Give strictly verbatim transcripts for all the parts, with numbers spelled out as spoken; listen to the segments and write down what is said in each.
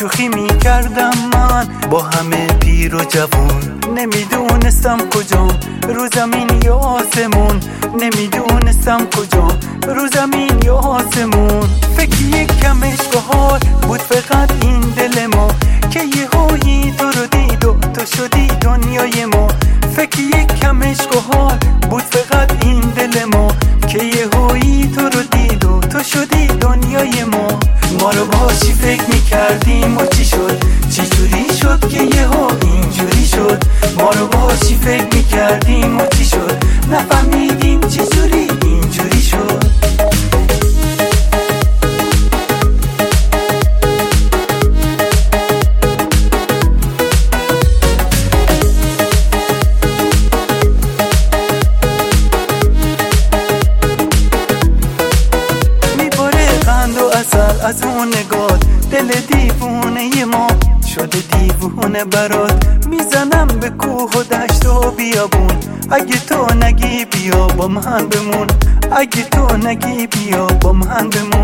شوخی میکردم من با همه پیر و جوون، نمیدونستم کجام رو زمین یا آسمون، نمیدونستم کجام رو زمین یا آسمون. فکر یک کمش بهار بود فقط این دل ما که یه هایی تو رو دید و تو شدی دنیای ما. فکر یک کمش بهار بود فقط این دل ما که یه هایی تو رو دید و تو شدی دنیای ما. ما رو باشی فکر میکردیم و چی شد، چی جوری شد که یه ها اینجوری شد. ما رو باشی فکر میکردیم و چی شد، نفهمیدیم چی جوری اینجوری شد. از اون نگاه دل دیوونه ما شده دیوونه برات، میزنم به کوه و دشت و بیابون. اگه تو نگی بیا با من بمون، اگه تو نگی بیا با من بمون.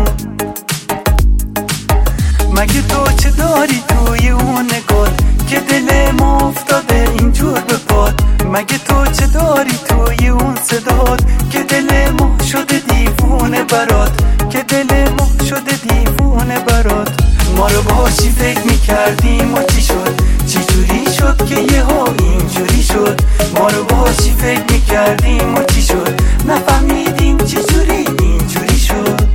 مگه تو چه داری توی اون نگاه که دل ما افتاده اینجور به پاد؟ مگه تو چه داری توی اون صدات که دل ما شده دیوونه برات، که دل ما شده دیوونه برات. ما رو باشی فکر میکردیم و چی شد، چی جوری شد که یه ها اینجوری شد. ما رو باشی فکر میکردیم و چی شد، نفهمیدیم چی جوری اینجوری شد.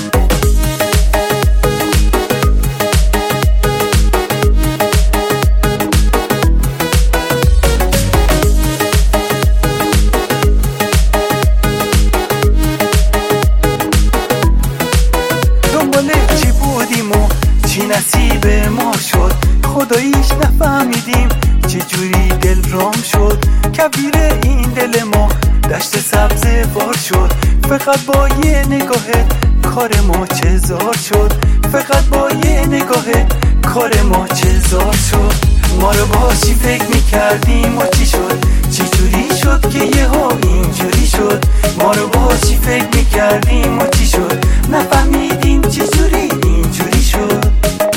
چی نصیب ما شد خداییش نفهمیدیم چه جوری دل رام شد. کویر این دل ما دشت سبز بار شد، فقط با یه نگاهت کار ما چه زار شد، فقط با یه نگاهت کار ما چه زار شد. ما رو باشی فکر میکردیم و چی شد، چی جوری شد که یه ها اینجوری شد. ما رو باشی فکر میکردیم و چی شد، نفهمیدیم چه جوری اینجوری شد.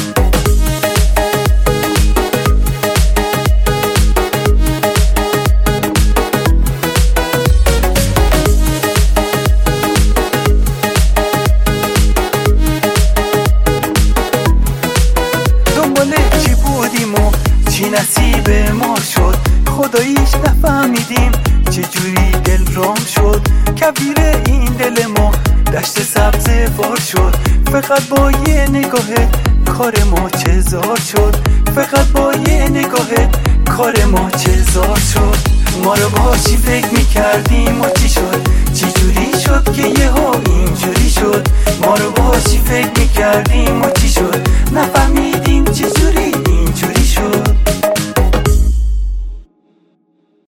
چی نصیب ما شد خداییش نفهمیدیم چه جوری دل رام شد. کویر این دل ما دشت سبز بار شد، فقط با یه نگاهت کار ما چه زار شد، فقط با یه نگاهت کار ما چه زار شد. ما رو باشی فکر میکردیم و چی شد، چی جوری شد که یه ها اینجوری شد. ما رو باشی فکر میکردیم و چی شد، نفهمیدیم چه جوری